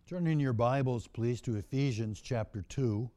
Turn in your Bibles, please, to Ephesians chapter 2.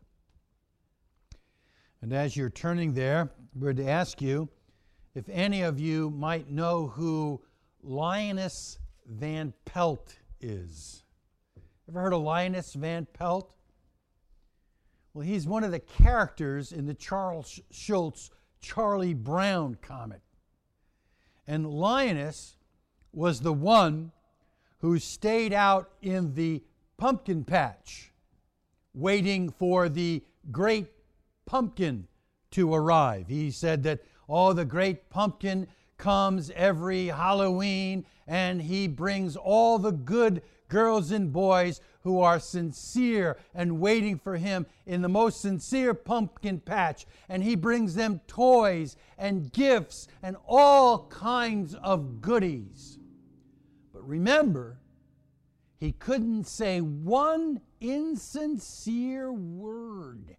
And as you're turning there, we're to ask you if any of you might know who Linus Van Pelt is. Ever heard of Linus Van Pelt? Well, he's one of the characters in the Charles Schulz Charlie Brown comic. And Linus was the one who stayed out in the pumpkin patch waiting for the great pumpkin to arrive. He said that the great pumpkin comes every Halloween, and he brings all the good girls and boys who are sincere and waiting for him in the most sincere pumpkin patch, and he brings them toys and gifts and all kinds of goodies. But remember, he couldn't say one insincere word.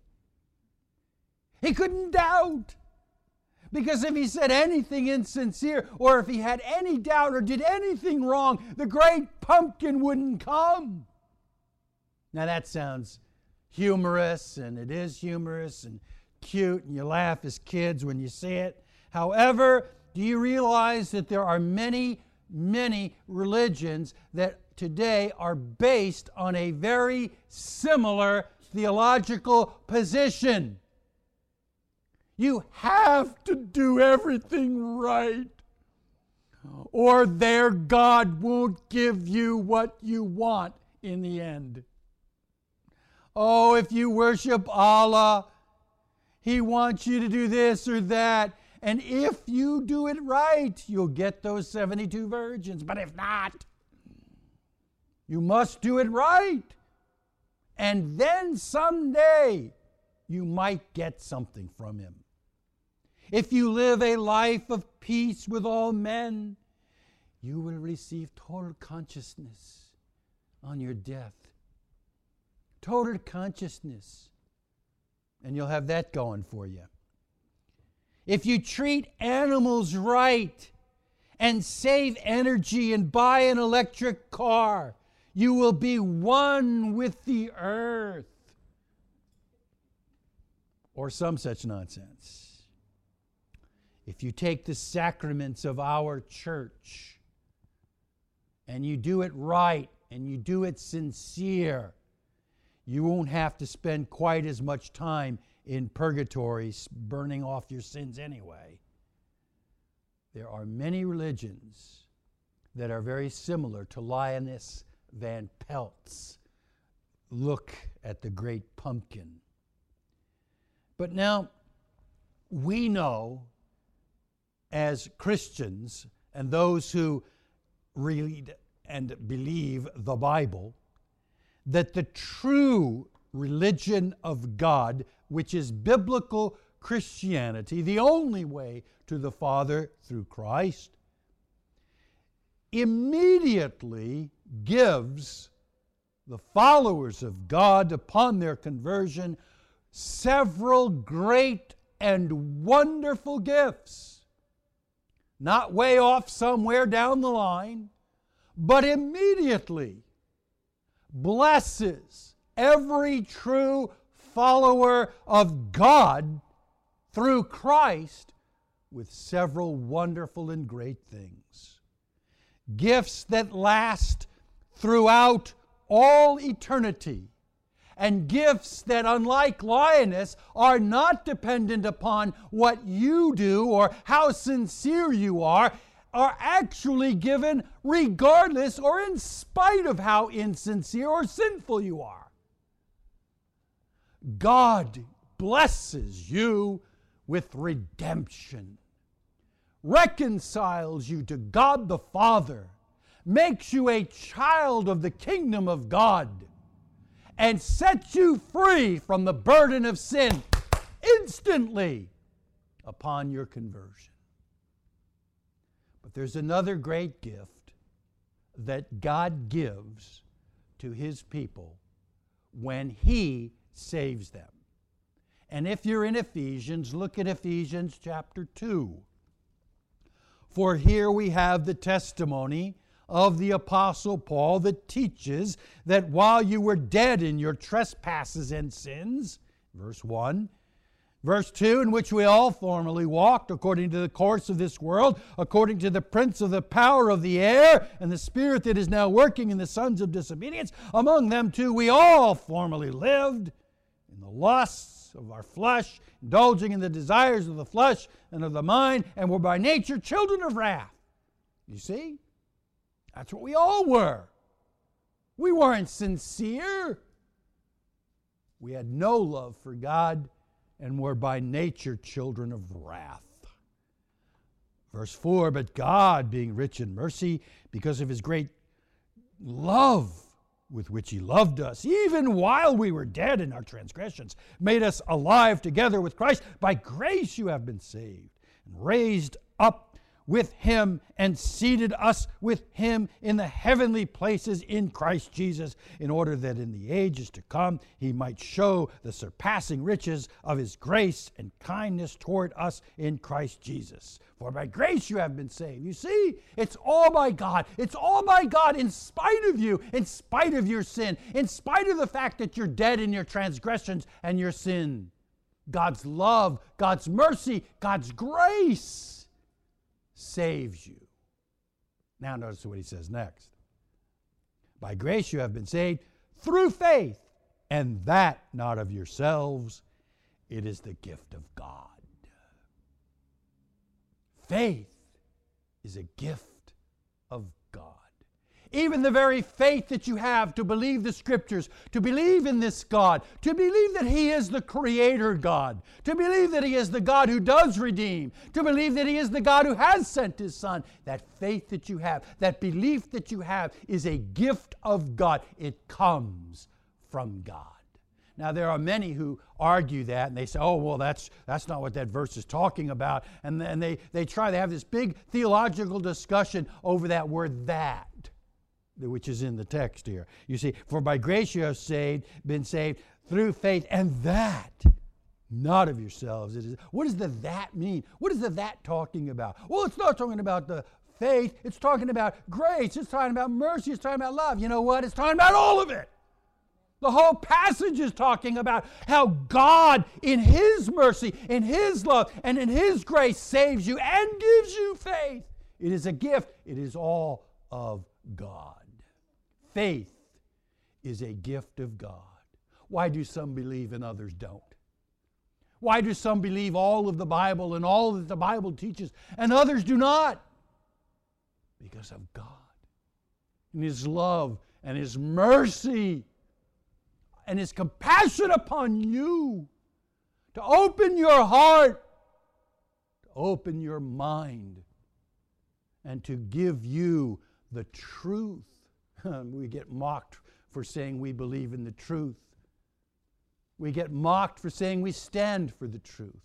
He couldn't doubt. Because if he said anything insincere, or if he had any doubt or did anything wrong, the great pumpkin wouldn't come. Now that sounds humorous, and it is humorous and cute, and you laugh as kids when you see it. However, do you realize that there are many religions that today are based on a very similar theological position? You have to do everything right, or their God won't give you what you want in the end. Oh, if you worship Allah, He wants you to do this or that. And if you do it right, you'll get those 72 virgins. But if not, you must do it right. And then someday, you might get something from Him. If you live a life of peace with all men, you will receive total consciousness on your death. Total consciousness. And you'll have that going for you. If you treat animals right and save energy and buy an electric car, you will be one with the earth. Or some such nonsense. If you take the sacraments of our church and you do it right and you do it sincere, you won't have to spend quite as much time in purgatory burning off your sins anyway. There are many religions that are very similar to Linus Van Pelt's look at the great pumpkin. But now, we know as Christians and those who read and believe the Bible that the true religion of God, which is biblical Christianity, the only way to the Father through Christ, immediately gives the followers of God upon their conversion several great and wonderful gifts. Not way off somewhere down the line, but immediately blesses every true follower of God through Christ with several wonderful and great things. Gifts that last throughout all eternity, and gifts that, unlike Linus, are not dependent upon what you do or how sincere you are actually given regardless or in spite of how insincere or sinful you are. God blesses you with redemption, reconciles you to God the Father, makes you a child of the kingdom of God, and sets you free from the burden of sin instantly upon your conversion. But there's another great gift that God gives to His people when He saves them. And if you're in Ephesians, look at Ephesians chapter 2. For here we have the testimony of the Apostle Paul that teaches that while you were dead in your trespasses and sins, verse 1, verse 2, in which we all formerly walked according to the course of this world, according to the prince of the power of the air, and the spirit that is now working in the sons of disobedience. Among them too we all formerly lived in the lusts of our flesh, indulging in the desires of the flesh and of the mind, and were by nature children of wrath. You see? That's what we all were. We weren't sincere. We had no love for God, and were by nature children of wrath. Verse 4, but God, being rich in mercy, because of his great love with which he loved us, even while we were dead in our transgressions, made us alive together with Christ. By grace you have been saved, and raised up with him, and seated us with him in the heavenly places in Christ Jesus, in order that in the ages to come he might show the surpassing riches of his grace and kindness toward us in Christ Jesus. For by grace you have been saved. You see, it's all by God. It's all by God in spite of you, in spite of your sin, in spite of the fact that you're dead in your transgressions and your sin. God's love, God's mercy, God's grace saves you. Now notice what he says next. By grace you have been saved through faith, and that not of yourselves. It is the gift of God. Faith is a gift of God. Even the very faith that you have to believe the Scriptures, to believe in this God, to believe that he is the Creator God, to believe that he is the God who does redeem, to believe that he is the God who has sent his Son, that faith that you have, that belief that you have is a gift of God. It comes from God. Now, there are many who argue that, and they say, oh, well, that's not what that verse is talking about. And they have this big theological discussion over that word "that," which is in the text here. You see, for by grace you have been saved through faith, and that not of yourselves. What does the "that" mean? What is the "that" talking about? Well, it's not talking about the faith. It's talking about grace. It's talking about mercy. It's talking about love. You know what? It's talking about all of it. The whole passage is talking about how God, in his mercy, in his love, and in his grace, saves you and gives you faith. It is a gift. It is all of God. Faith is a gift of God. Why do some believe and others don't? Why do some believe all of the Bible and all that the Bible teaches and others do not? Because of God and his love and his mercy and his compassion upon you, to open your heart, to open your mind, and to give you the truth. We get mocked for saying we believe in the truth. We get mocked for saying we stand for the truth.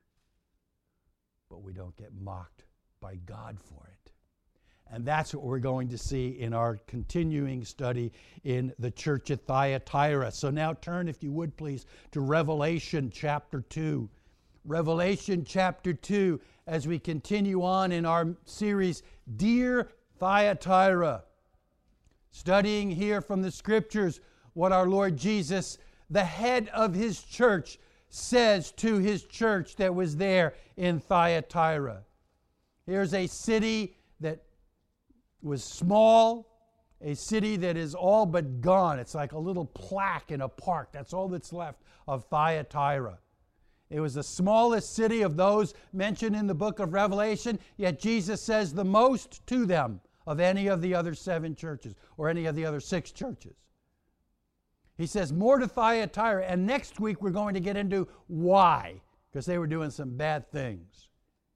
But we don't get mocked by God for it. And that's what we're going to see in our continuing study in the church at Thyatira. So now turn, if you would please, to Revelation chapter 2. Revelation chapter 2, as we continue on in our series, Dear Thyatira. Studying here from the Scriptures what our Lord Jesus, the head of his church, says to his church that was there in Thyatira. Here's a city that was small, a city that is all but gone. It's like a little plaque in a park. That's all that's left of Thyatira. It was the smallest city of those mentioned in the book of Revelation, yet Jesus says the most to them of any of the other 7 churches or any of the other 6 churches. He says more to Thyatira, and next week we're going to get into why, because they were doing some bad things.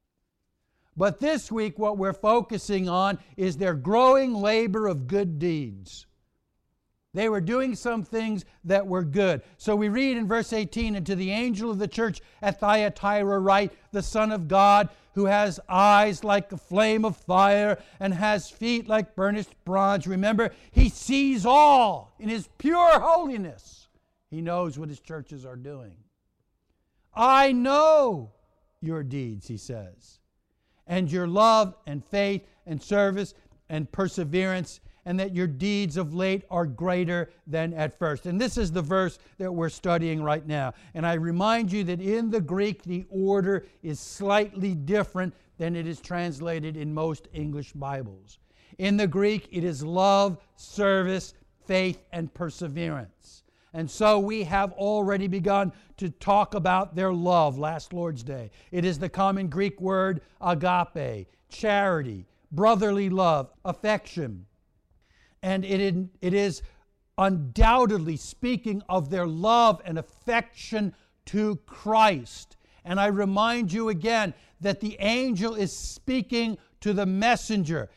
But this week what we're focusing on is their growing labor of good deeds. They were doing some things that were good. So we read in verse 18, and to the angel of the church at Thyatira write, the Son of God, who has eyes like a flame of fire and has feet like burnished bronze. Remember, he sees all in his pure holiness. He knows what his churches are doing. I know your deeds, he says, and your love and faith and service and perseverance, and that your deeds of late are greater than at first. And this is the verse that we're studying right now. And I remind you that in the Greek, the order is slightly different than it is translated in most English Bibles. In the Greek, it is love, service, faith, and perseverance. And so we have already begun to talk about their love last Lord's Day. It is the common Greek word agape, charity, brotherly love, affection. And it is undoubtedly speaking of their love and affection to Christ. And I remind you again that the angel is speaking to the messenger.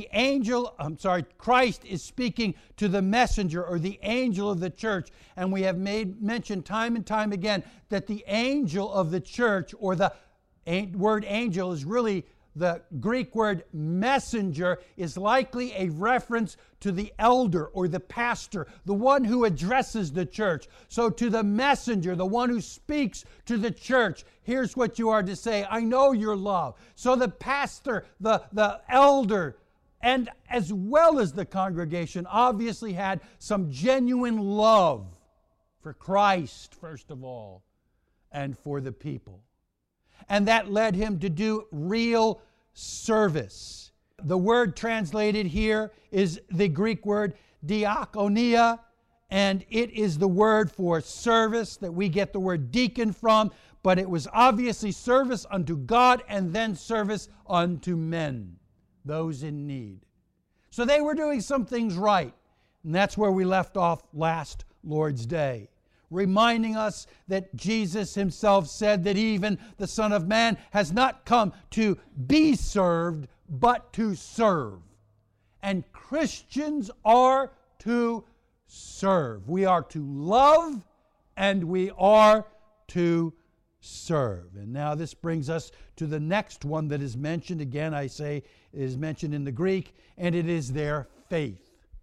Christ is speaking to the messenger or the angel of the church. And we have mentioned time and time again that the angel of the church, or the word angel is really the Greek word messenger, is likely a reference to the elder or the pastor, the one who addresses the church. So to the messenger, the one who speaks to the church, here's what you are to say. I know your love. So the pastor, the elder, and as well as the congregation obviously had some genuine love for Christ, first of all, and for the people. And that led him to do real service. The word translated here is the Greek word diakonia, and it is the word for service that we get the word deacon from, but it was obviously service unto God and then service unto men, those in need. So they were doing some things right, and that's where we left off last Lord's Day, reminding us that Jesus himself said that even the Son of Man has not come to be served, but to serve. And Christians are to serve. We are to love and we are to serve. And now this brings us to the next one that is mentioned. Again, I say it is mentioned in the Greek, and it is their faith.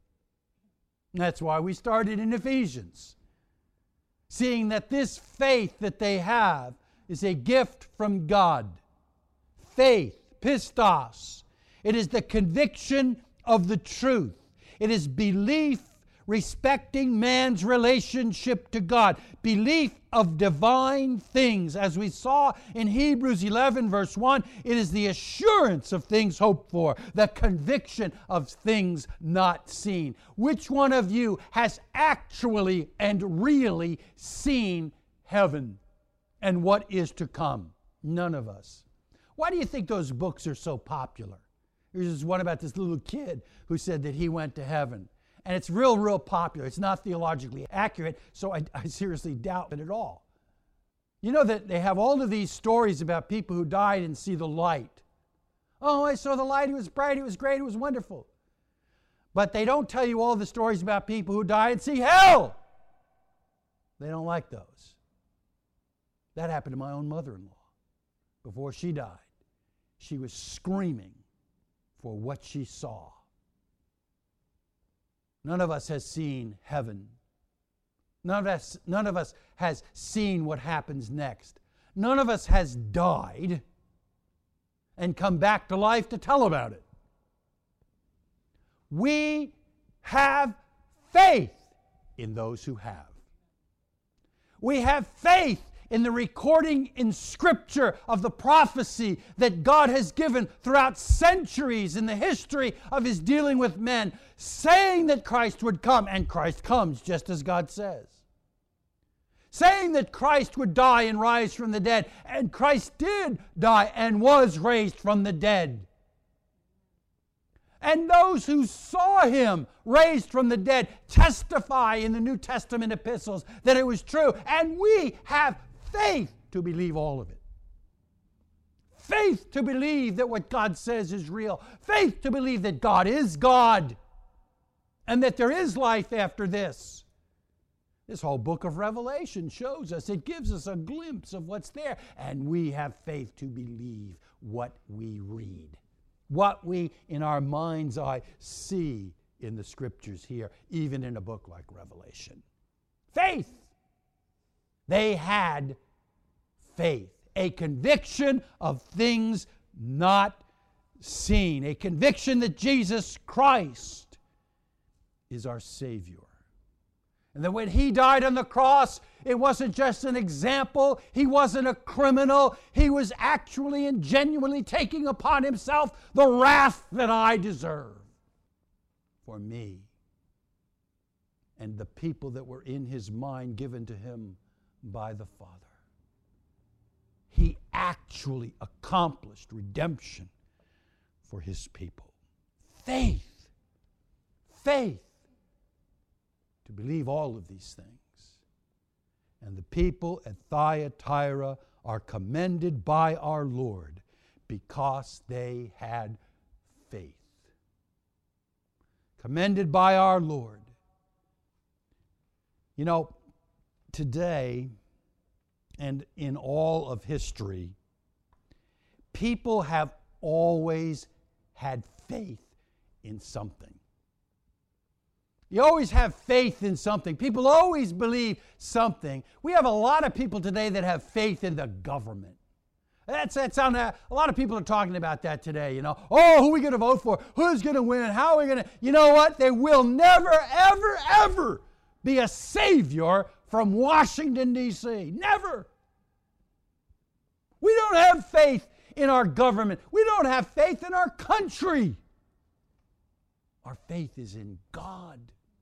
That's why we started in Ephesians, seeing that this faith that they have is a gift from God. Faith, pistos. It is the conviction of the truth. It is belief respecting man's relationship to God. Belief of divine things. As we saw in Hebrews 11 verse 1, it is the assurance of things hoped for, the conviction of things not seen. Which one of you has actually and really seen heaven and what is to come? None of us. Why do you think those books are so popular? There's one about this little kid who said that he went to heaven. And it's real popular. It's not theologically accurate, so I seriously doubt it at all. You know that they have all of these stories about people who died and see the light. Oh, I saw the light. It was bright. It was great. It was wonderful. But they don't tell you all the stories about people who die and see hell. They don't like those. That happened to my own mother-in-law. Before she died, she was screaming for what she saw. None of us has seen heaven. None of us has seen what happens next. None of us has died and come back to life to tell about it. We have faith in those who have. We have faith in the recording in Scripture of the prophecy that God has given throughout centuries in the history of His dealing with men, saying that Christ would come, and Christ comes just as God says. Saying that Christ would die and rise from the dead, and Christ did die and was raised from the dead. And those who saw Him raised from the dead testify in the New Testament epistles that it was true, and we have faith to believe all of it. Faith to believe that what God says is real. Faith to believe that God is God and that there is life after this. This whole book of Revelation shows us, it gives us a glimpse of what's there, and we have faith to believe what we read, what we in our mind's eye see in the Scriptures here, even in a book like Revelation. Faith. They had faith, a conviction of things not seen, a conviction that Jesus Christ is our Savior. And that when He died on the cross, it wasn't just an example. He wasn't a criminal. He was actually and genuinely taking upon Himself the wrath that I deserve for me and the people that were in His mind given to Him by the Father. He actually accomplished redemption for His people. Faith to believe all of these things. And the people at Thyatira are commended by our Lord because they had faith. Commended by our Lord. You know, today and in all of history, people have always had faith in something. You always have faith in something. People always believe something. We have a lot of people today that have faith in the government. That's on that. A lot of people are talking about that today, you know. Oh, who are we going to vote for? Who's going to win? How are we going to... You know what? There will never, ever, ever be a savior from Washington, D.C. Never. We don't have faith in our government. We don't have faith in our country. Our faith is in God.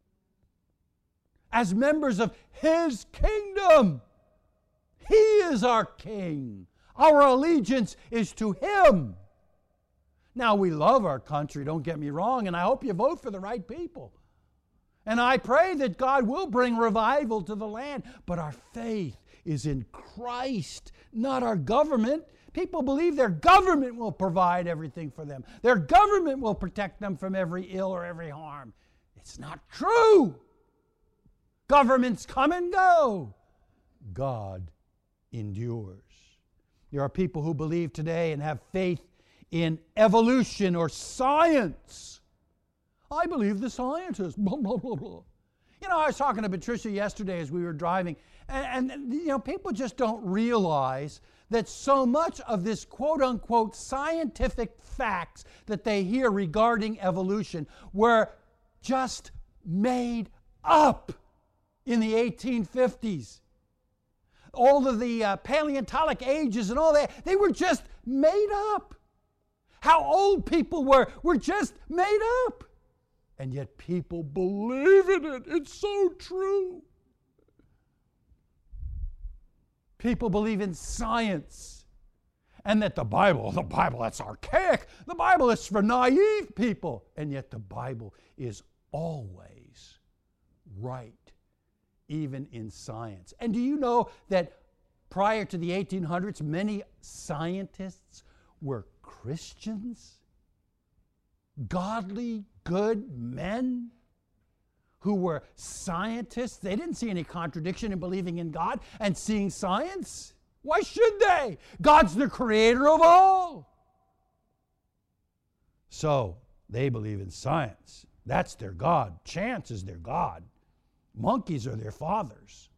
As members of His kingdom. He is our King. Our allegiance is to Him. Now, we love our country, don't get me wrong, and I hope you vote for the right people. And I pray that God will bring revival to the land. But our faith is in Christ, not our government. People believe their government will provide everything for them. Their government will protect them from every ill or every harm. It's not true. Governments come and go. God endures. There are people who believe today and have faith in evolution or science. I believe the scientists. Blah, blah, blah, blah. You know, I was talking to Patricia yesterday as we were driving, and you know, people just don't realize that so much of this quote-unquote scientific facts that they hear regarding evolution were just made up in the 1850s. All of the Paleontologic ages and all that, they were just made up. How old people were just made up. And yet people believe in it. It's so true. People believe in science. And that the Bible, that's archaic. The Bible is for naive people. And yet the Bible is always right, even in science. And do you know that prior to the 1800s, many scientists were Christians? Godly, good men who were scientists. They didn't see any contradiction in believing in God and seeing science. Why should they? God's the creator of all. So, they believe in science. That's their God. Chance is their God. Monkeys are their fathers.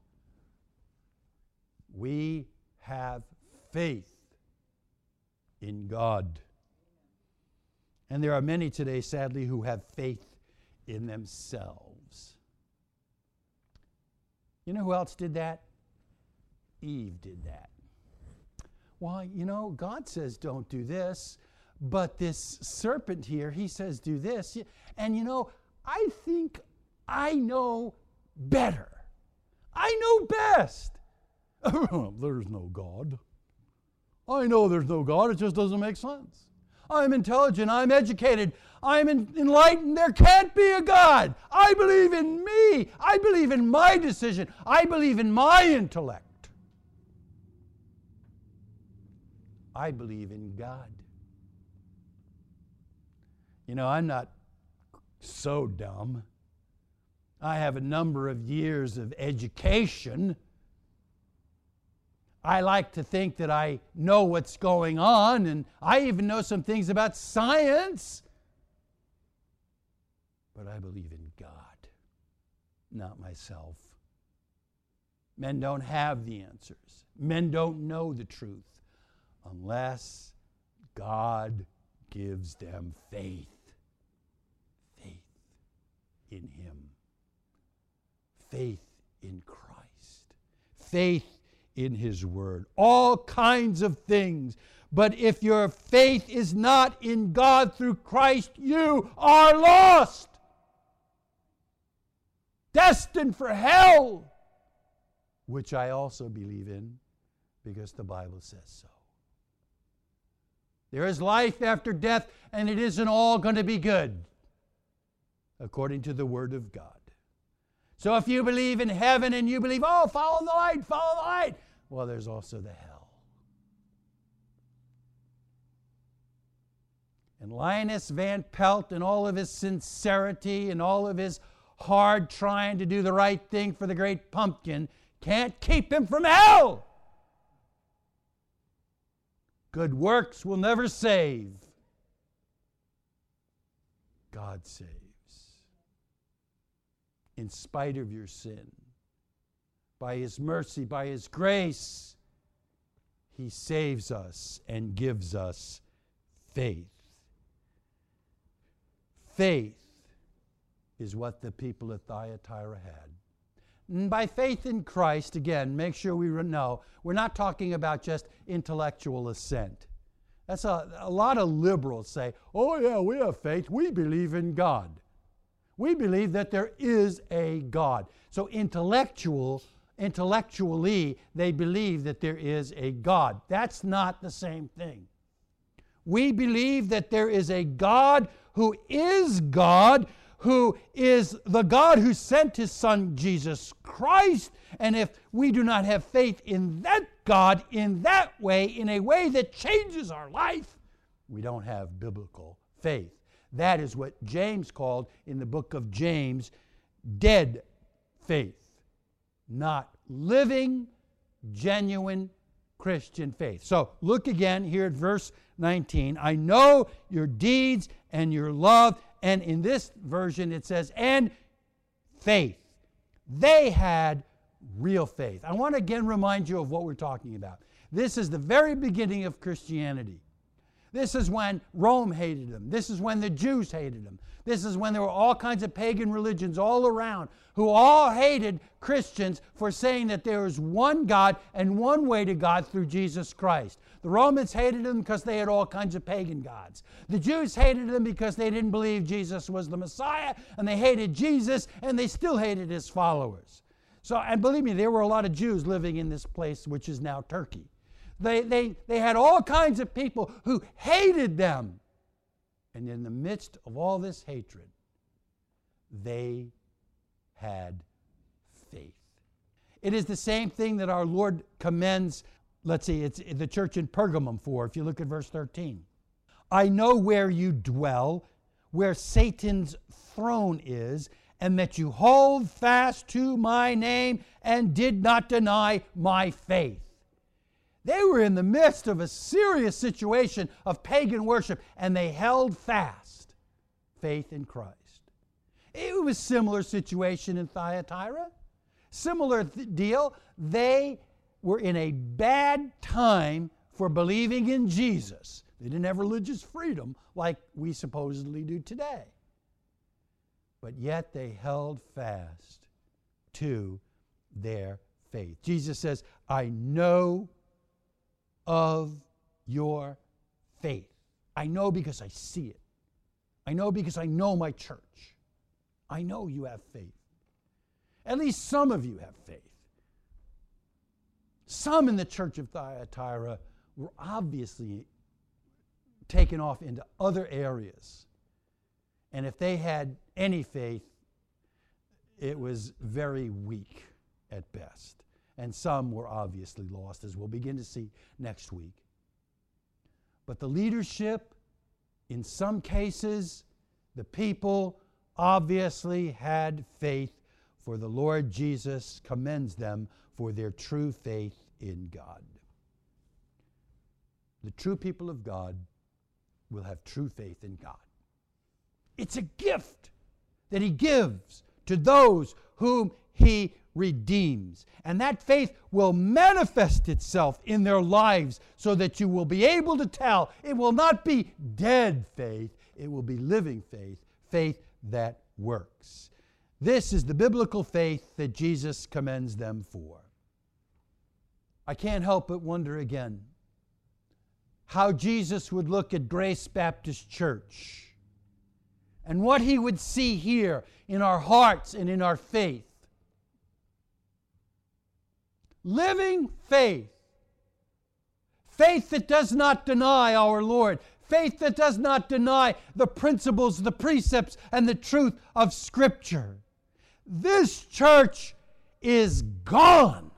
We have faith in God. And there are many today, sadly, who have faith in themselves. You know who else did that? Eve did that. Well, you know, God says don't do this, but this serpent here, he says do this. And you know, I think I know better. I know best. There's no God. I know there's no God. It just doesn't make sense. I'm intelligent. I'm educated. I'm enlightened. There can't be a God. I believe in me. I believe in my decision. I believe in my intellect. I believe in God. You know, I'm not so dumb. I have a number of years of education. I like to think that I know what's going on, and I even know some things about science. But I believe in God, not myself. Men don't have the answers. Men don't know the truth unless God gives them faith. Faith in Him. Faith in Christ. Faith in His Word. All kinds of things. But if your faith is not in God through Christ, you are lost. Destined for hell. Which I also believe in, because the Bible says so. There is life after death, and it isn't all going to be good, according to the Word of God. So if you believe in heaven and you believe, oh, follow the light, follow the light, well, there's also the hell. And Linus Van Pelt, and all of his sincerity and all of his hard trying to do the right thing for the great pumpkin, can't keep him from hell. Good works will never save. God saves. In spite of your sin. By His mercy, by His grace, He saves us and gives us faith. Faith is what the people at Thyatira had. And by faith in Christ, again, make sure we know, we're not talking about just intellectual assent. That's a lot of liberals say, oh yeah, we have faith, we believe in God. We believe that there is a God. So intellectually, they believe that there is a God. That's not the same thing. We believe that there is a God, who is the God who sent His Son Jesus Christ. And if we do not have faith in that God in that way, in a way that changes our life, we don't have biblical faith. That is what James called in the book of James, dead faith. Not living, genuine Christian faith. So look again here at verse 19. I know your deeds and your love. And in this version it says, and faith. They had real faith. I want to again remind you of what we're talking about. This is the very beginning of Christianity. This is when Rome hated them. This is when the Jews hated them. This is when there were all kinds of pagan religions all around who all hated Christians for saying that there is one God and one way to God through Jesus Christ. The Romans hated them because they had all kinds of pagan gods. The Jews hated them because they didn't believe Jesus was the Messiah, and they hated Jesus, and they still hated His followers. So, and believe me, there were a lot of Jews living in this place, which is now Turkey. They had all kinds of people who hated them. And in the midst of all this hatred, they had faith. It is the same thing that our Lord commends, let's see, it's the church in Pergamum for, if you look at verse 13. I know where you dwell, where Satan's throne is, and that you hold fast to my name and did not deny my faith. They were in the midst of a serious situation of pagan worship, and they held fast faith in Christ. It was a similar situation in Thyatira. Similar deal. They were in a bad time for believing in Jesus. They didn't have religious freedom like we supposedly do today. But yet they held fast to their faith. Jesus says, I know of your faith. I know because I see it. I know because I know my church. I know you have faith. At least some of you have faith. Some in the church of Thyatira were obviously taken off into other areas. And if they had any faith, it was very weak at best. And some were obviously lost, as we'll begin to see next week. But the leadership, in some cases, the people obviously had faith, for the Lord Jesus commends them for their true faith in God. The true people of God will have true faith in God. It's a gift that He gives to those whom He redeems. And that faith will manifest itself in their lives so that you will be able to tell. It will not be dead faith. It will be living faith, faith that works. This is the biblical faith that Jesus commends them for. I can't help but wonder again how Jesus would look at Grace Baptist Church and what he would see here in our hearts and in our faith. Living faith. Faith that does not deny our Lord. Faith that does not deny the principles, the precepts, and the truth of Scripture. This church is gone.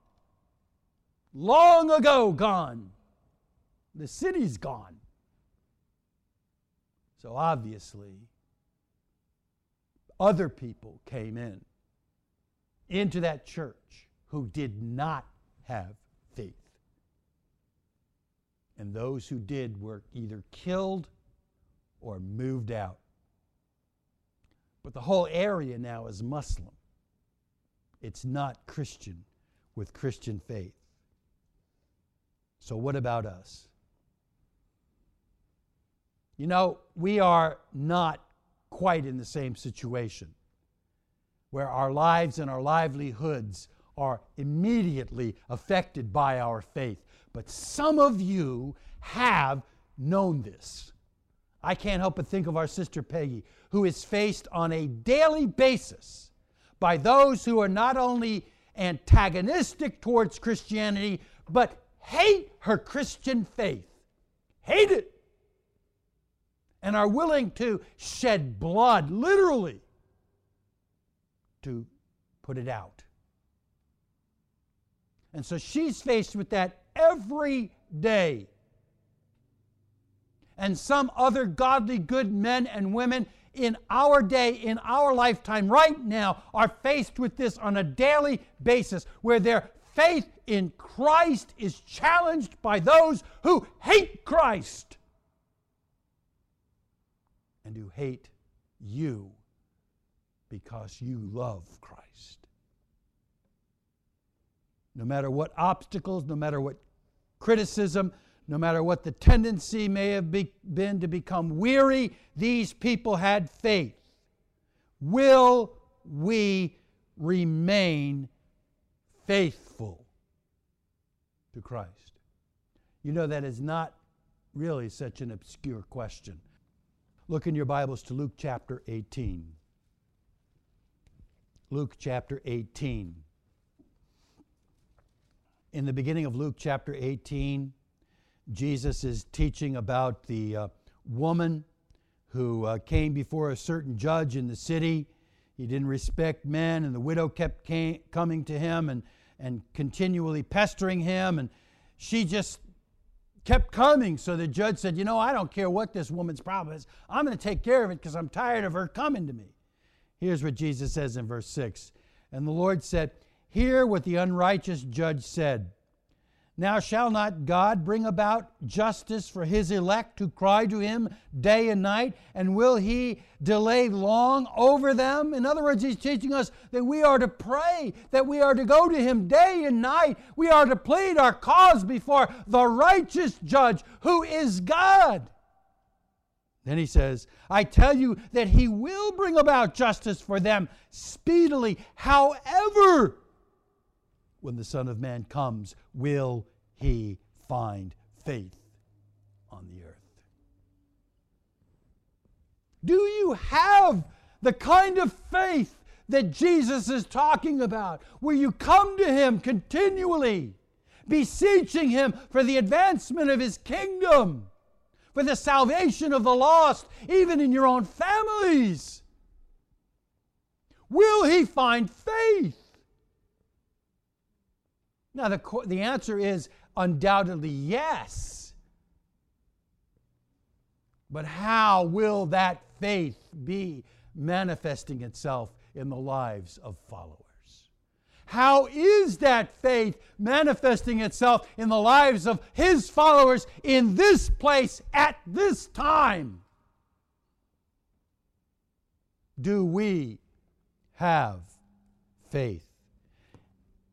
Long ago gone. The city's gone. So obviously, other people came into that church who did not have faith. And those who did were either killed or moved out. But the whole area now is Muslim. It's not Christian with Christian faith. So what about us? You know, we are not quite in the same situation where our lives and our livelihoods are immediately affected by our faith. But some of you have known this. I can't help but think of our sister Peggy, who is faced on a daily basis by those who are not only antagonistic towards Christianity, but hate her Christian faith. Hate it. And are willing to shed blood, literally, to put it out. And so she's faced with that every day. And some other godly good men and women in our day, in our lifetime, right now, are faced with this on a daily basis, where their faith in Christ is challenged by those who hate Christ and who hate you because you love Christ. No matter what obstacles, no matter what criticism, no matter what the tendency may have been to become weary, these people had faith. Will we remain faithful to Christ? You know, that is not really such an obscure question. Look in your Bibles to Luke chapter 18. Luke chapter 18. In the beginning of Luke chapter 18, Jesus is teaching about the woman who came before a certain judge in the city. He didn't respect men, and the widow kept coming to him and continually pestering him, and she just kept coming. So the judge said, you know, I don't care what this woman's problem is. I'm going to take care of it because I'm tired of her coming to me. Here's what Jesus says in verse 6. And the Lord said, hear what the unrighteous judge said. Now shall not God bring about justice for his elect who cry to him day and night? And will he delay long over them? In other words, he's teaching us that we are to pray, that we are to go to him day and night. We are to plead our cause before the righteous judge who is God. Then he says, I tell you that he will bring about justice for them speedily. However, when the Son of Man comes, will he find faith on the earth? Do you have the kind of faith that Jesus is talking about, where you come to him continually, beseeching him for the advancement of his kingdom, for the salvation of the lost, even in your own families? Will he find faith? Now, the answer is undoubtedly yes. But how will that faith be manifesting itself in the lives of followers? How is that faith manifesting itself in the lives of his followers in this place at this time? Do we have faith?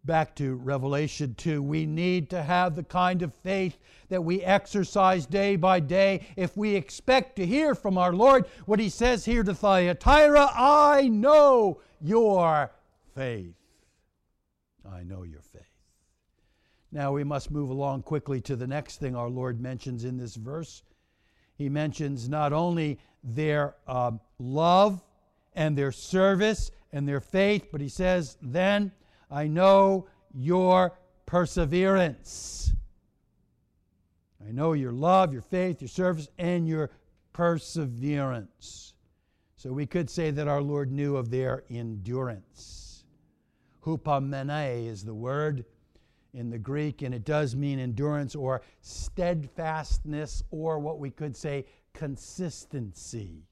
Back to Revelation 2, we need to have the kind of faith that we exercise day by day if we expect to hear from our Lord what He says here to Thyatira, I know your faith. I know your faith. Now we must move along quickly to the next thing our Lord mentions in this verse. He mentions not only their love and their service and their faith, but He says, then, I know your perseverance. I know your love, your faith, your service, and your perseverance. So we could say that our Lord knew of their endurance. Hupomene is the word in the Greek, and it does mean endurance or steadfastness, or what we could say consistency.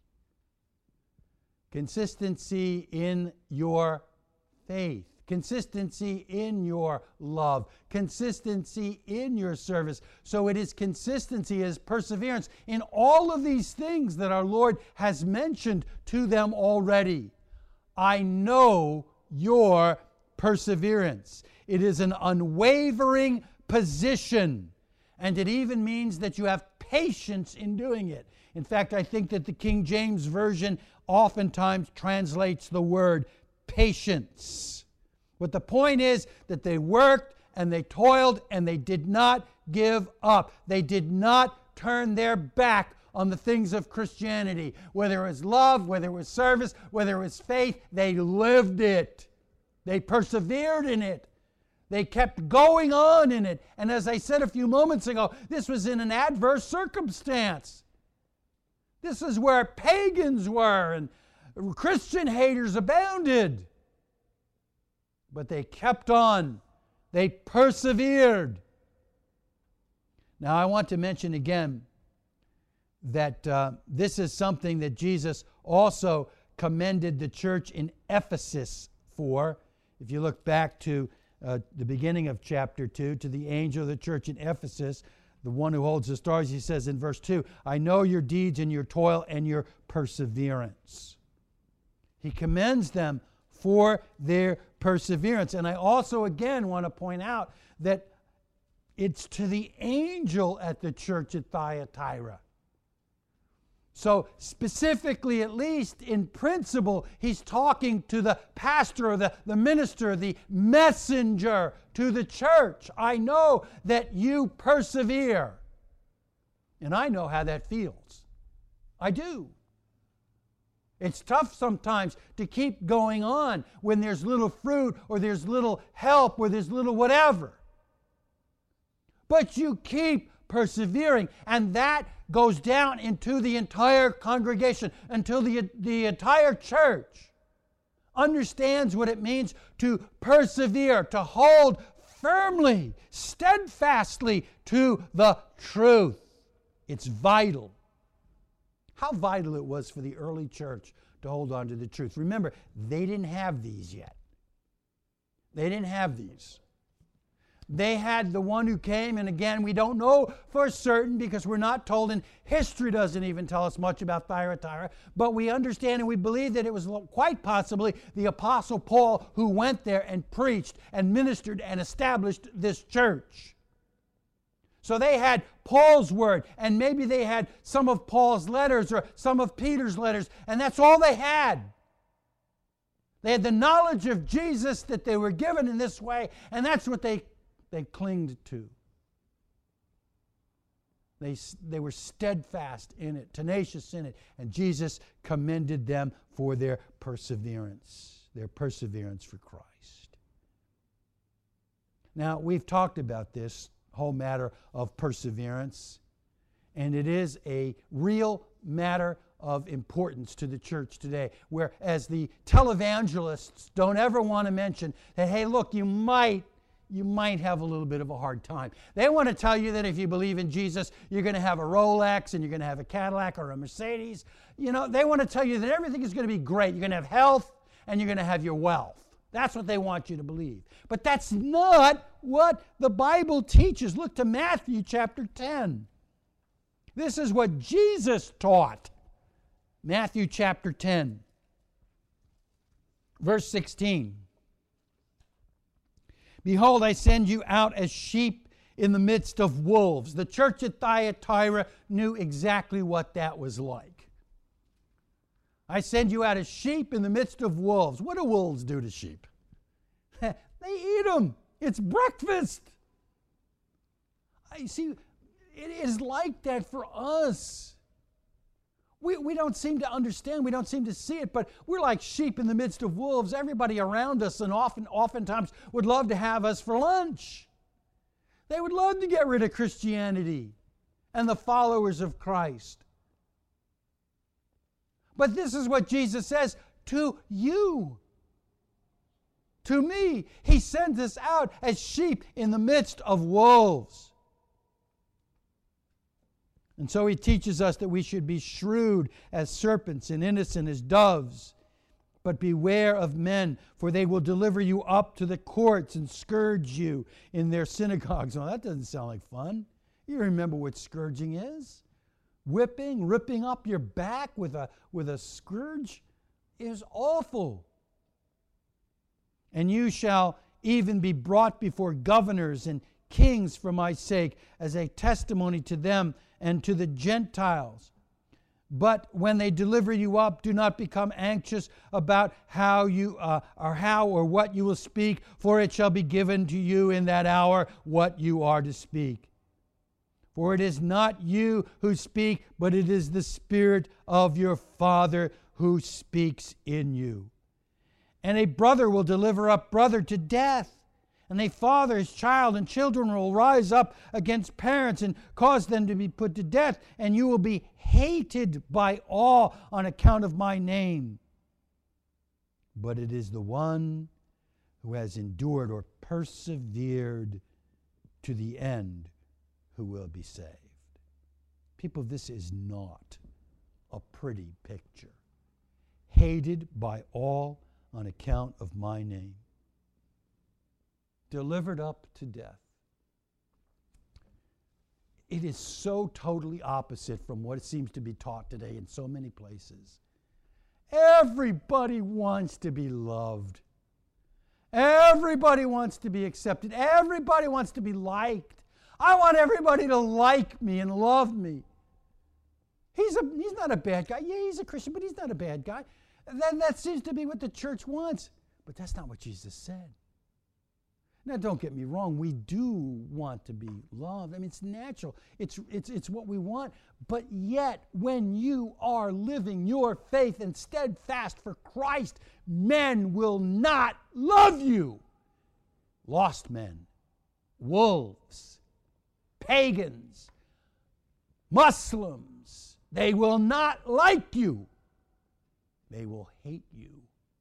Consistency in your faith. Consistency in your love. Consistency in your service. So it is consistency, as perseverance in all of these things that our Lord has mentioned to them already. I know your perseverance. It is an unwavering position, and it even means that you have patience in doing it. In fact, I think that the King James Version oftentimes translates the word patience. But the point is that they worked and they toiled and they did not give up. They did not turn their back on the things of Christianity. Whether it was love, whether it was service, whether it was faith, they lived it. They persevered in it. They kept going on in it. And as I said a few moments ago, this was in an adverse circumstance. This is where pagans were and Christian haters abounded. But they kept on. They persevered. Now I want to mention again that this is something that Jesus also commended the church in Ephesus for. If you look back to the beginning of chapter 2, to the angel of the church in Ephesus, the one who holds the stars, he says in verse 2, I know your deeds and your toil and your perseverance. He commends them for their perseverance. And I also again want to point out that it's to the angel at the church at Thyatira. So specifically, at least in principle, he's talking to the pastor or the minister, the messenger to the church. I know that you persevere. And I know how that feels. I do. It's tough sometimes to keep going on when there's little fruit or there's little help or there's little whatever. But you keep persevering, and that goes down into the entire congregation until the entire church understands what it means to persevere, to hold firmly, steadfastly to the truth. It's vital. How vital it was for the early church to hold on to the truth. Remember, they didn't have these yet. They didn't have these. They had the one who came, and again, we don't know for certain because we're not told, and history doesn't even tell us much about Thyatira, but we understand and we believe that it was quite possibly the Apostle Paul who went there and preached and ministered and established this church. So they had Paul's word, and maybe they had some of Paul's letters or some of Peter's letters, and that's all they had. They had the knowledge of Jesus that they were given in this way, and that's what they clinged to. They were steadfast in it, tenacious in it, and Jesus commended them for their perseverance for Christ. Now, we've talked about this whole matter of perseverance, and it is a real matter of importance to the church today, whereas the televangelists don't ever want to mention that, hey, look, you might have a little bit of a hard time. They want to tell you that if you believe in Jesus, you're going to have a Rolex and you're going to have a Cadillac or a Mercedes. You know, they want to tell you that everything is going to be great. You're going to have health and you're going to have your wealth. That's what they want you to believe. But that's not what the Bible teaches. Look to Matthew chapter 10. This is what Jesus taught. Matthew chapter 10, verse 16. Behold, I send you out as sheep in the midst of wolves. The church at Thyatira knew exactly what that was like. I send you out as sheep in the midst of wolves. What do wolves do to sheep? They eat them. It's breakfast. You see, it is like that for us. We don't seem to understand. We don't seem to see it, but we're like sheep in the midst of wolves. Everybody around us and oftentimes would love to have us for lunch. They would love to get rid of Christianity and the followers of Christ. But this is what Jesus says to you, to me. He sends us out as sheep in the midst of wolves. And so he teaches us that we should be shrewd as serpents and innocent as doves. But beware of men, for they will deliver you up to the courts and scourge you in their synagogues. Well, that doesn't sound like fun. You remember what scourging is? Whipping, ripping up your back with a scourge is awful. And you shall even be brought before governors and kings for my sake, as a testimony to them and to the Gentiles. But when they deliver you up, do not become anxious about how or what you will speak, for it shall be given to you in that hour what you are to speak. For it is not you who speak, but it is the Spirit of your Father who speaks in you. And a brother will deliver up brother to death, and a father his child, and children will rise up against parents and cause them to be put to death, and you will be hated by all on account of my name. But it is the one who has endured or persevered to the end who will be saved. People, this is not a pretty picture. Hated by all on account of my name. Delivered up to death. It is so totally opposite from what seems to be taught today in so many places. Everybody wants to be loved. Everybody wants to be accepted. Everybody wants to be liked. I want everybody to like me and love me. He's not a bad guy. Yeah, he's a Christian, but he's not a bad guy. That seems to be what the church wants. But that's not what Jesus said. Now, don't get me wrong. We do want to be loved. I mean, it's natural. It's what we want. But yet, when you are living your faith and steadfast for Christ, men will not love you. Lost men, wolves, pagans, Muslims, they will not like you. They will hate you.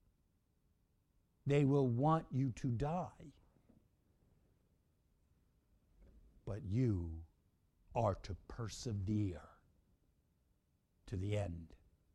They will want you to die. But you are to persevere to the end.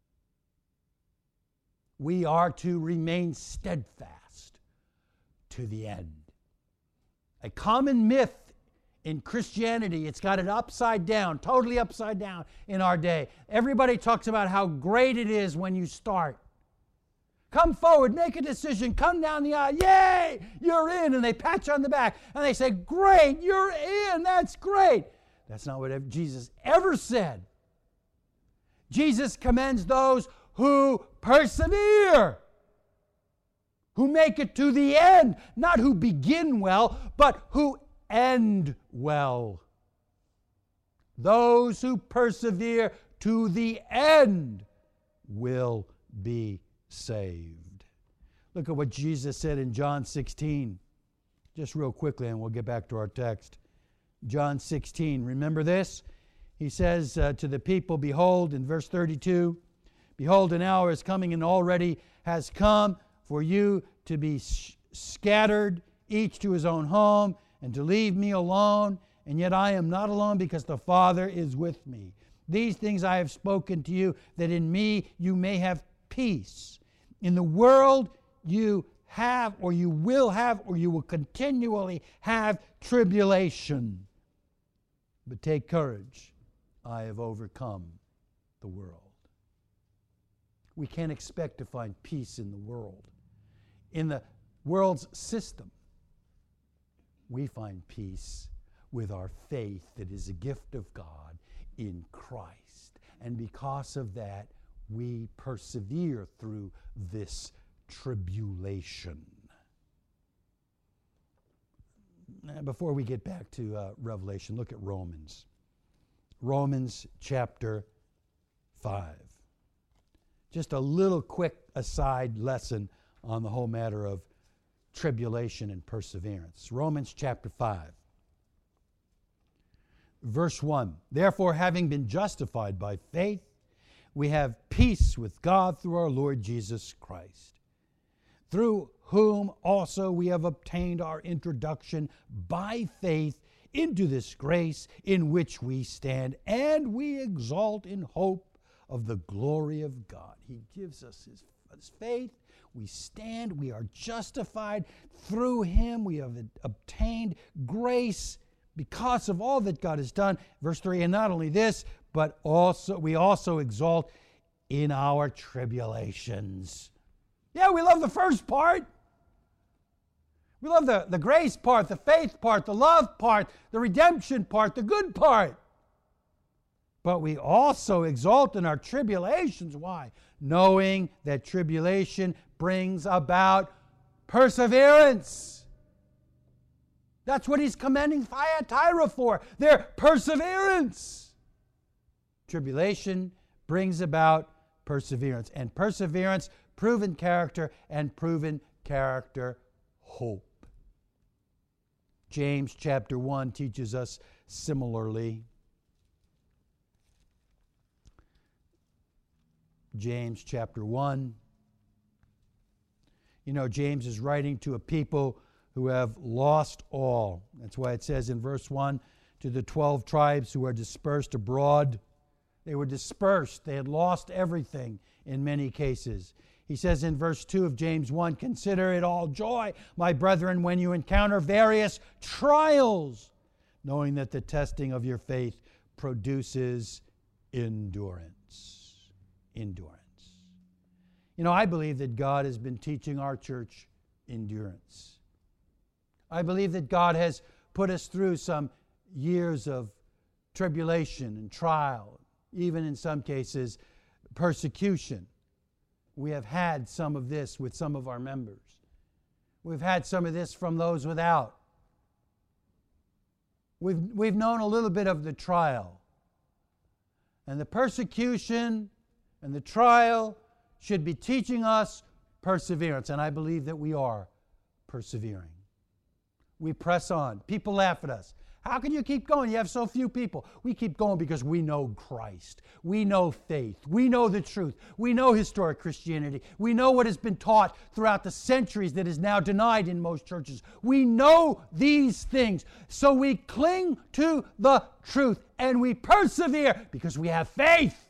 We are to remain steadfast to the end. A common myth in Christianity, it's got it upside down, totally upside down in our day. Everybody talks about how great it is when you start. Come forward, make a decision, come down the aisle, yay, you're in, and they pat you on the back, and they say, great, you're in, that's great. That's not what Jesus ever said. Jesus commends those who persevere, who make it to the end, not who begin well, but who end well. Those who persevere to the end will be saved. Look at what Jesus said in John 16. Just real quickly, and we'll get back to our text. John 16. Remember this? He says to the people, behold, in verse 32, behold, an hour is coming and already has come for you to be scattered, each to his own home, and to leave me alone. And yet I am not alone, because the Father is with me. These things I have spoken to you, that in me you may have peace. In the world you have, or you will continually have tribulation. But take courage. I have overcome the world. We can't expect to find peace in the world, in the world's system. we find peace with our faith that is a gift of God in Christ. And because of that, we persevere through this tribulation. Before we get back to Revelation, look at Romans. Romans chapter 5. Just a little quick aside lesson on the whole matter of tribulation and perseverance. Romans chapter 5. Verse 1. Therefore, having been justified by faith, we have peace with God through our Lord Jesus Christ, through whom also we have obtained our introduction by faith into this grace in which we stand, and we exalt in hope of the glory of God. He gives us his faith. We stand. We are justified through him. We have obtained grace because of all that God has done. Verse 3, and not only this, but also we also exalt in our tribulations. Yeah, we love the first part. We love the grace part, the faith part, the love part, the redemption part, the good part. But we also exult in our tribulations. Why? Knowing that tribulation brings about perseverance. That's what he's commending Thyatira for, their perseverance. Tribulation brings about perseverance. And perseverance, proven character, and proven character, hope. James chapter 1 teaches us similarly. James chapter 1. You know, James is writing to a people who have lost all. That's why it says in verse 1, to the 12 tribes who are dispersed abroad. They were dispersed. They had lost everything in many cases. He says in verse 2 of James 1, consider it all joy, my brethren, when you encounter various trials, knowing that the testing of your faith produces endurance. Endurance. You know, I believe that God has been teaching our church endurance. I believe that God has put us through some years of tribulation and trial, even in some cases, persecution. We have had some of this with some of our members. We've had some of this from those without. We've known a little bit of the trial. And the persecution and the trial should be teaching us perseverance. And I believe that we are persevering. We press on. People laugh at us. How can you keep going? You have so few people. We keep going because we know Christ. We know faith. We know the truth. We know historic Christianity. We know what has been taught throughout the centuries that is now denied in most churches. We know these things. So we cling to the truth and we persevere because we have faith.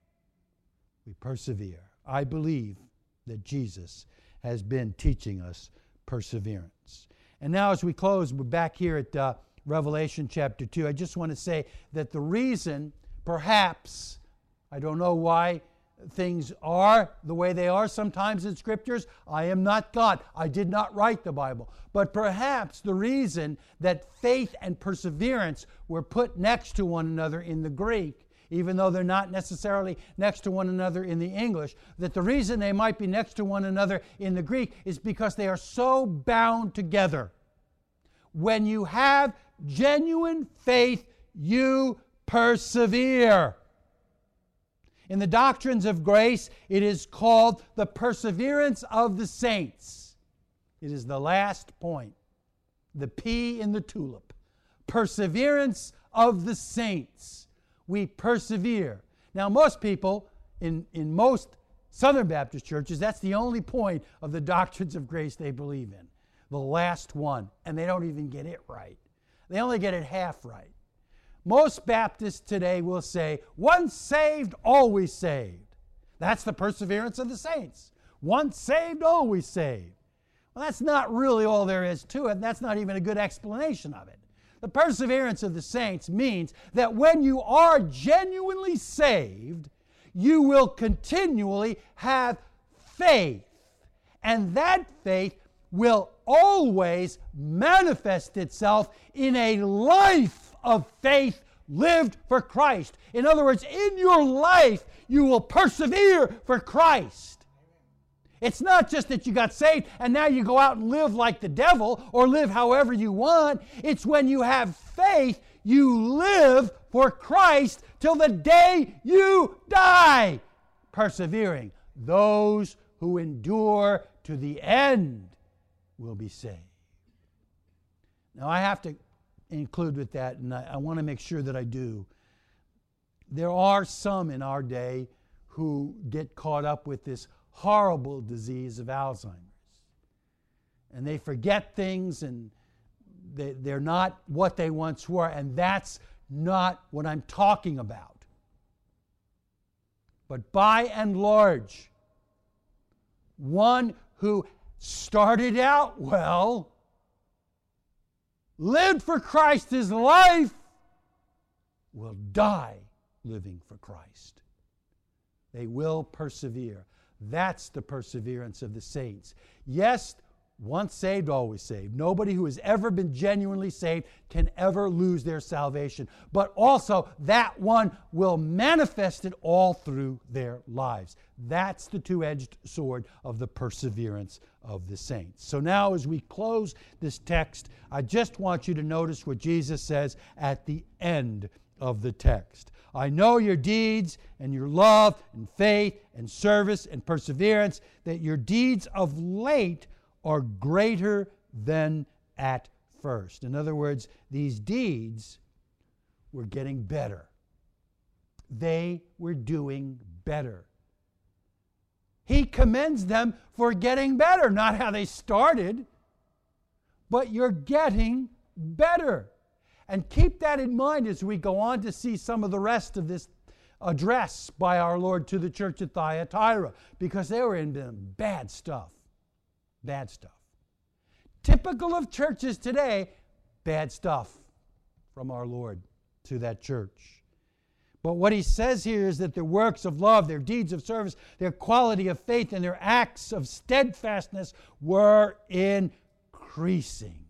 We persevere. I believe that Jesus has been teaching us perseverance. And now as we close, we're back here at Revelation chapter 2. I just want to say that the reason, perhaps, I don't know why things are the way they are sometimes in Scriptures. I am not God. I did not write the Bible. But perhaps the reason that faith and perseverance were put next to one another in the Greek, even though they're not necessarily next to one another in the English, that the reason they might be next to one another in the Greek is because they are so bound together. When you have genuine faith, you persevere. In the doctrines of grace, it is called the perseverance of the saints. It is the last point, the P in the tulip. Perseverance of the saints. We persevere. Now, most people in most Southern Baptist churches, that's the only point of the doctrines of grace they believe in. The last one. And they don't even get it right. They only get it half right. Most Baptists today will say, once saved, always saved. That's the perseverance of the saints. Once saved, always saved. Well, that's not really all there is to it. That's not even a good explanation of it. The perseverance of the saints means that when you are genuinely saved, you will continually have faith. And that faith will always manifest itself in a life of faith lived for Christ. In other words, in your life, you will persevere for Christ. It's not just that you got saved and now you go out and live like the devil or live however you want. It's when you have faith, you live for Christ till the day you die, persevering. Those who endure to the end will be saved. Now, I have to include with that, and I want to make sure that I do. There are some in our day who get caught up with this horrible disease of Alzheimer's. And they forget things, and they're not what they once were, and that's not what I'm talking about. But by and large, one who started out well, lived for Christ his life, will die living for Christ. They will persevere. That's the perseverance of the saints. Yes, once saved, always saved. Nobody who has ever been genuinely saved can ever lose their salvation. But also, that one will manifest it all through their lives. That's the two-edged sword of the perseverance of the saints. So now, as we close this text, I just want you to notice what Jesus says at the end of the text. I know your deeds and your love and faith and service and perseverance, that your deeds of late are greater than at first. In other words, these deeds were getting better. They were doing better. He commends them for getting better, not how they started, but you're getting better. And keep that in mind as we go on to see some of the rest of this address by our Lord to the church at Thyatira, because they were in bad stuff. Bad stuff. Typical of churches today, bad stuff from our Lord to that church. But what he says here is that their works of love, their deeds of service, their quality of faith, and their acts of steadfastness were increasing.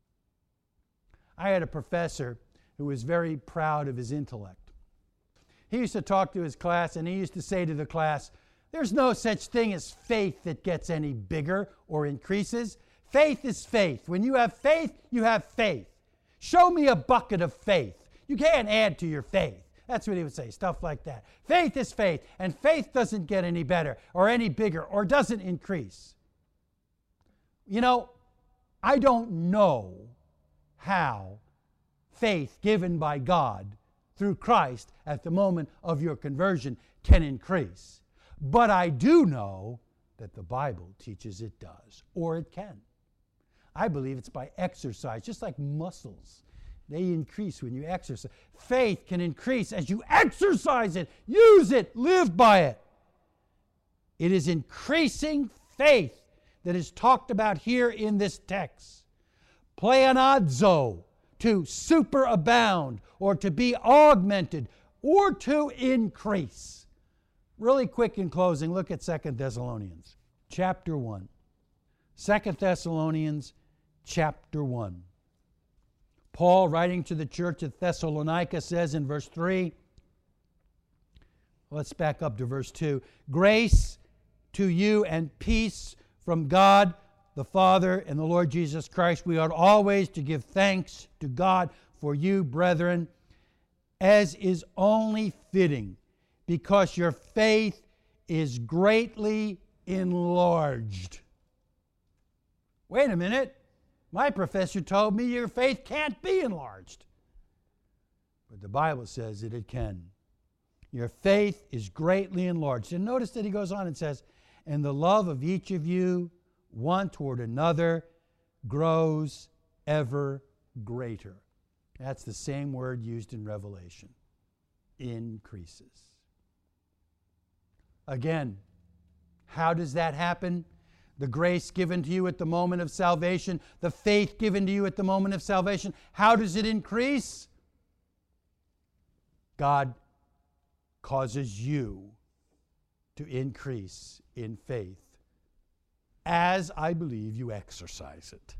I had a professor who was very proud of his intellect. He used to talk to his class, and he used to say to the class, there's no such thing as faith that gets any bigger or increases. Faith is faith. When you have faith, you have faith. Show me a bucket of faith. You can't add to your faith. That's what he would say, stuff like that. Faith is faith, and faith doesn't get any better or any bigger or doesn't increase. You know, I don't know how faith given by God through Christ at the moment of your conversion can increase. But I do know that the Bible teaches it does, or it can. I believe it's by exercise, just like muscles. They increase when you exercise. Faith can increase as you exercise it, use it, live by it. It is increasing faith that is talked about here in this text. Pleonazo, to superabound, or to be augmented, or to increase. Really quick in closing, look at 2 Thessalonians chapter 1. 2 Thessalonians chapter 1. Paul, writing to the church at Thessalonica, says in verse 3, let's back up to verse 2. Grace to you and peace from God the Father and the Lord Jesus Christ. We ought always to give thanks to God for you, brethren, as is only fitting, because your faith is greatly enlarged. Wait a minute. My professor told me your faith can't be enlarged. But the Bible says that it can. Your faith is greatly enlarged. And notice that he goes on and says, and the love of each of you one toward another grows ever greater. That's the same word used in Revelation. Increases. Again, how does that happen? The grace given to you at the moment of salvation, the faith given to you at the moment of salvation, how does it increase? God causes you to increase in faith as I believe you exercise it.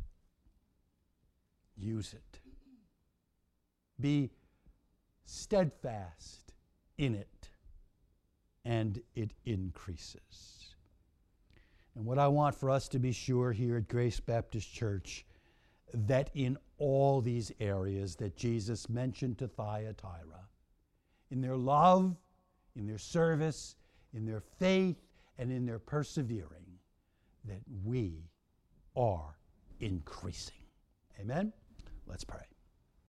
Use it. Be steadfast in it, and it increases. And what I want for us to be sure here at Grace Baptist Church, that in all these areas that Jesus mentioned to Thyatira, in their love, in their service, in their faith, and in their persevering, that we are increasing. Amen? Let's pray.